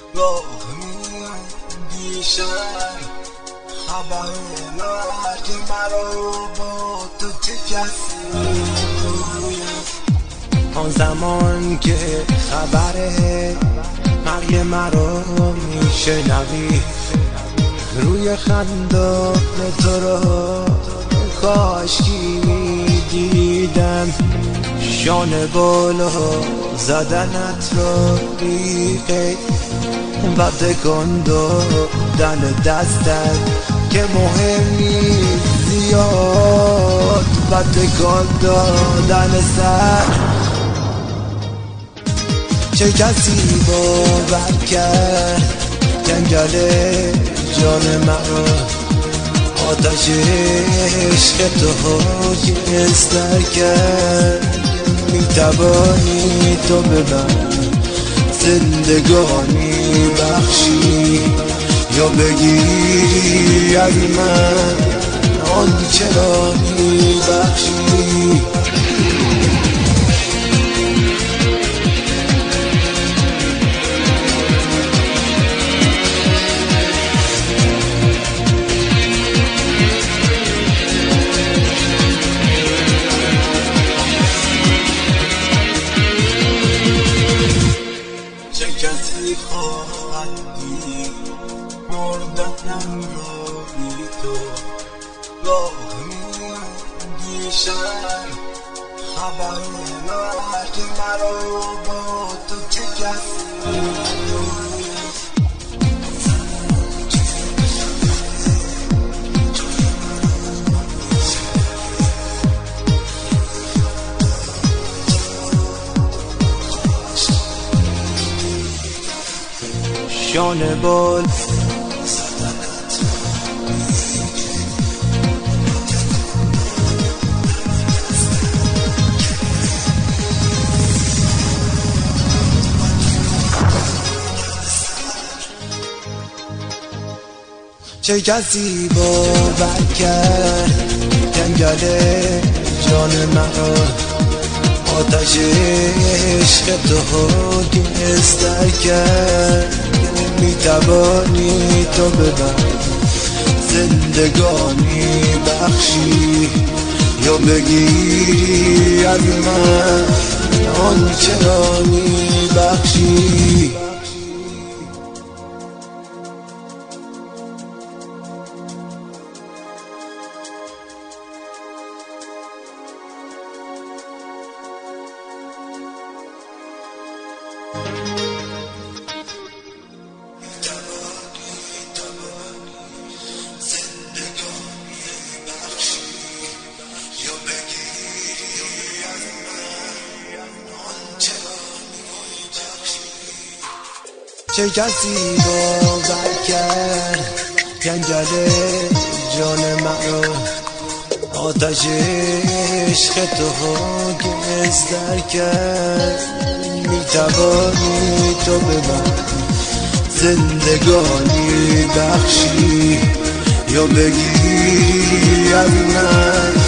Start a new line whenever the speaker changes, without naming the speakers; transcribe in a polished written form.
راه می‌اندیشم خبر مرگ مرا با تو چه کسی آن زمان که خبر مرگ مرا میشنوی روی خندان تو را کاشکی میدیدم شانه بالا زدنت را بیقی و تکان دادن دستت که مهم نیست زیاد و تکان دادن سر چه کسی باور کرد جنگل جان مرا آتش عشق تو گستر کرد میتوانی تو به من زندگانی بخشی یا بگیری از من آنچه را میبخشی چه کسی خواهد دید مردنم را بی تو راه می‌اندیشم خبر مرگ مرا با تو چه کسی شانه بال چه کسی باور کرد جنگل جان مرا آتش عشق تو گستر کرد میتوانی تو به من زندگانی بخشی یا بگیری از من آنچه را میبخشی چه کسی باور کرد جنگل جان مرا آتش عشق تو گستر کرد میتوانی تو به من زندگانی بخشی یا بگیری از من